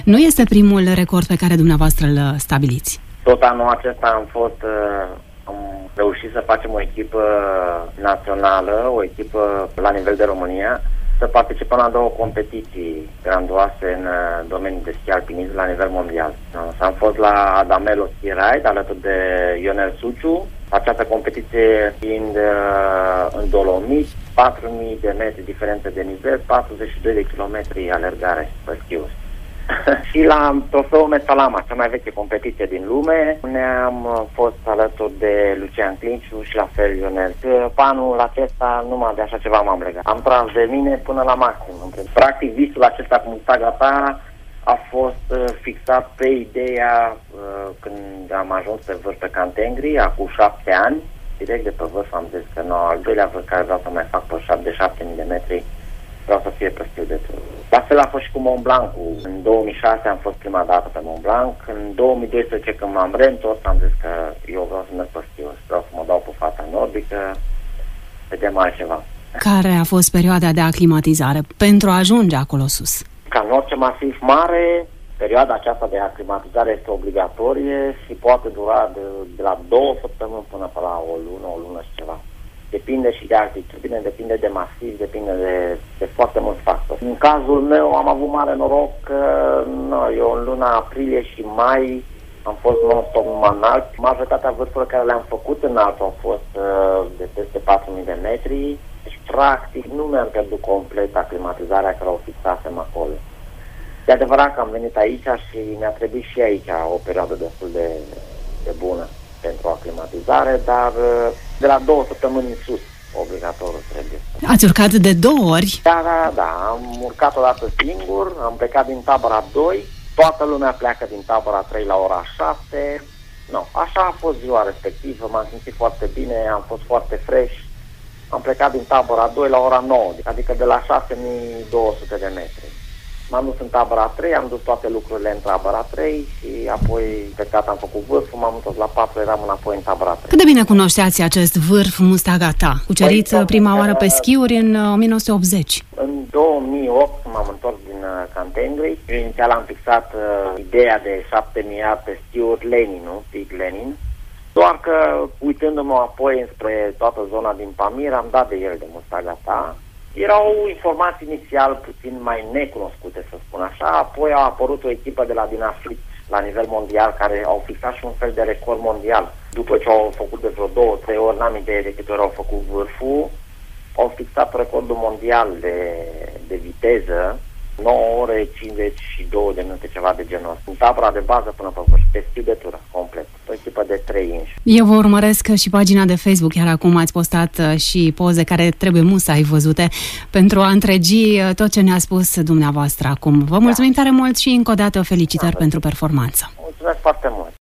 Nu este primul record pe care dumneavoastră îl stabiliți. Tot anul acesta am reușit să facem o echipă națională, o echipă la nivel de România, să participăm la 2 competiții grandoase în domeniul de schi alpinism la nivel mondial. Am fost la Adamello Ski Ride alături de Ionel Suciu, această competiție fiind în Dolomit, 4.000 de metri diferențe de nivel, 42 de kilometri alergare pe schiuri. Și la trofeul Mesalama, cea mai veche competiție din lume, ne-am fost alături de Lucian Clinciu și la fel Ionel. Anul acesta numai de așa ceva m-am legat. Am tras de mine până la maxim. Practic visul acesta cu Mustaga a fost fixat pe ideea când am ajuns pe vârf pe Cantengri, acum 7 ani. Direct de pe vârf am zis că al doilea vârf care vreau să mai fac pe 7.000 de metri, vreau să fie pe stiu de tur. La fel a fost și cu Mont Blanc. În 2006 am fost prima dată pe Mont Blanc. În 2012, când m-am reîntors, am zis că eu vreau să merg pe stiu. Vreau să mă dau pe fata nordică, vedem altceva. Care a fost perioada de aclimatizare pentru a ajunge acolo sus? Ca în orice masiv mare, perioada aceasta de aclimatizare este obligatorie și poate dura de la 2 săptămâni până la o lună și ceva. Depinde și de altitudine, depinde de masiv, depinde de foarte mulți factori. În cazul meu am avut mare noroc că eu în luna aprilie și mai am fost non-stop numai înalt. Majoritatea vârfurilor care le-am făcut înalt au fost de peste 4.000 de metri. Deci, practic, nu mi-am pierdut complet aclimatizarea care o fixasem acolo. De adevărat că am venit aici și mi-a trebuit și aici o perioadă destul de bună pentru aclimatizare, dar de la 2 săptămâni în sus, obligatoriu trebuie. Ați urcat de 2 ori? Da, am urcat odată singur, am plecat din tabăra 2, toată lumea pleacă din tabăra 3 la ora 7. Așa a fost ziua respectivă, m-am simțit foarte bine, am fost foarte fresh. Am plecat din tabăra 2 la ora 9, adică de la 6.200 de metri. M-am dus în tabăra 3, am dus toate lucrurile în tabăra 3 și apoi plecat, am făcut vârful, m-am întors la 4, eram înapoi în tabăra 3. Cât de bine cunoșteați acest vârf Mustagata, cucerit prima oară pe schiuri în 1980? În 2008 m-am întors din Cantengri. Inițial am fixat ideea de 7.000 pe schiuri Peak Lenin. Doar că, uitându-mă apoi spre toată zona din Pamir, am dat de el de Mustagata. Erau informații inițial puțin mai necunoscute, să spun așa, apoi a apărut o echipă de la Dinafrit la nivel mondial care au fixat și un fel de record mondial. După ce au făcut de vreo 2-3 ori, n-am idee de câte ori au făcut vârful, au fixat recordul mondial de viteză, 9 ore 52 de minute, ceva de genul ăsta. În tabăra de bază până pe vârf, pe stiu de tură, complet. O echipă de 3 inși. Eu vă urmăresc și pagina de Facebook, iar acum ați postat și poze care trebuie musai văzute pentru a întregi tot ce ne-a spus dumneavoastră acum. Vă mulțumim tare mult și încă o dată felicitări pentru performanță. Mulțumesc foarte mult!